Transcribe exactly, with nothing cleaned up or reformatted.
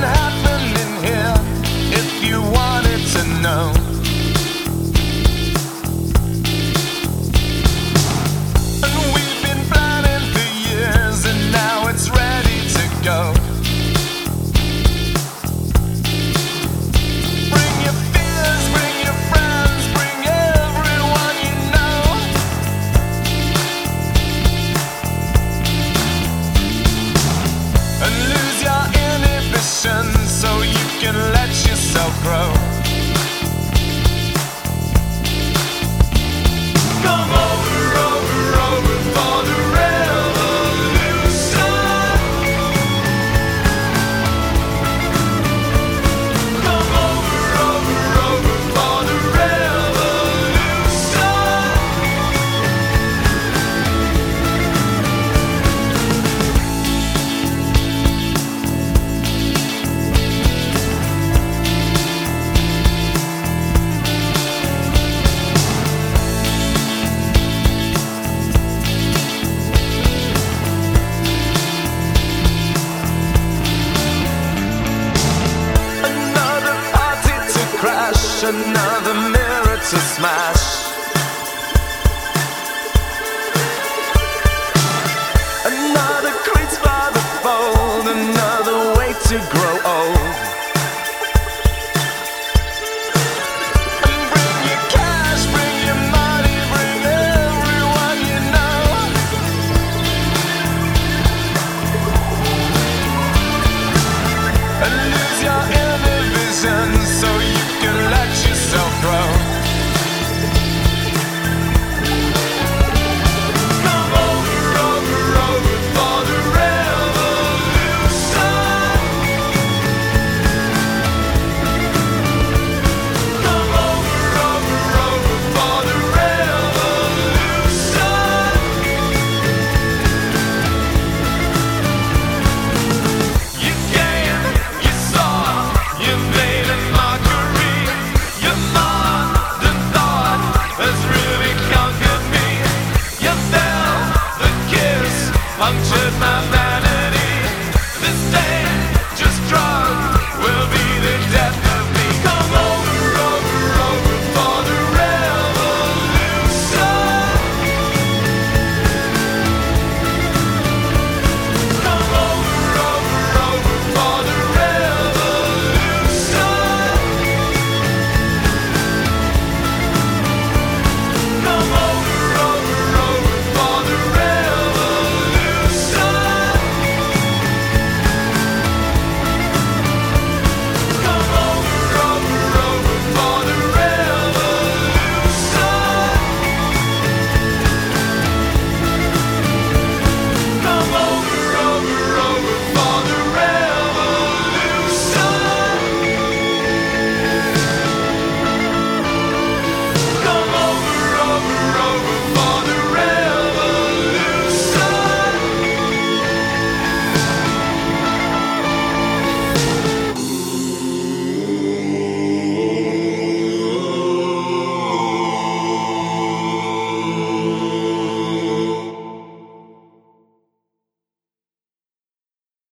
happening here if you wanted to know. And we've been planning for years, and now it's ready to go. Bring your fears, bring your friends, bring everyone you know. And lose your inhibition so you can let yourself grow. Come over, over, over for the revolution. Come over, over, over for the revolution. Another party to crash, another mirror to smash.